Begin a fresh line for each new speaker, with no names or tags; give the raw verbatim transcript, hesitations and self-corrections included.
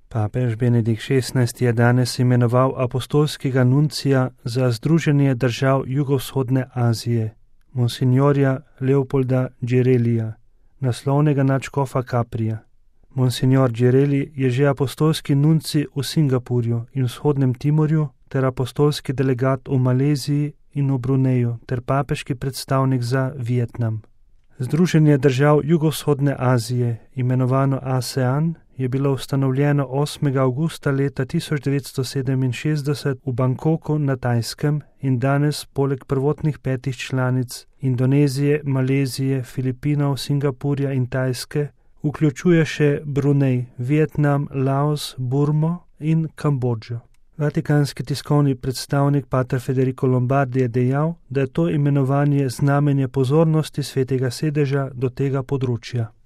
Papež Benedikt šestnajsti je danes imenoval apostolskega nuncija za Združenje držav jugovzhodne Azije, monsignorja Leopolda Džerelija, naslovnega nadškofa Kaprija. Monsignor Džereli je že apostolski nuncij v Singapurju in vzhodnem Timorju ter apostolski delegat v Maleziji in v Bruneju ter papeški predstavnik za Vietnam. Združenje držav jugovzhodne Azije, imenovano ASEAN, je bilo ustanovljeno osmega avgusta leta tisoč devetsto sedeminšestdeset v Bangkoku na Tajskem in danes poleg prvotnih petih članic Indonezije, Malezije, Filipinov, Singapurja in Tajske vključuje še Brunej, Vietnam, Laos, Burmo in Kambodžo. Vatikanski tiskovni predstavnik pater Federico Lombardi je dejal, da je to imenovanje znamenje pozornosti svetega sedeža do tega področja.